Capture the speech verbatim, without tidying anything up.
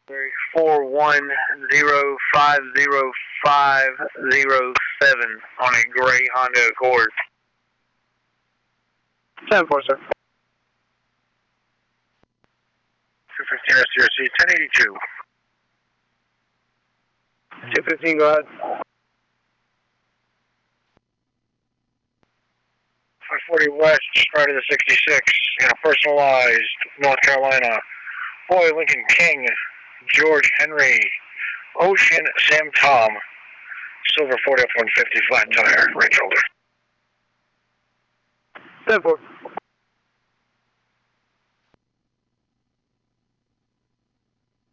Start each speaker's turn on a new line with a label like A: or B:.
A: four one zero five zero five zero seven on a gray Honda Accord.
B: ten four, sir.
A: two fifteen S R C, ten eighty-two.
B: two fifteen, go ahead.
A: five forty West, right of the sixty-six, in a personalized North Carolina. Boy, Lincoln King, George Henry, Ocean Sam Tom, silver forty F one fifty flat tire, right shoulder.
B: ten four.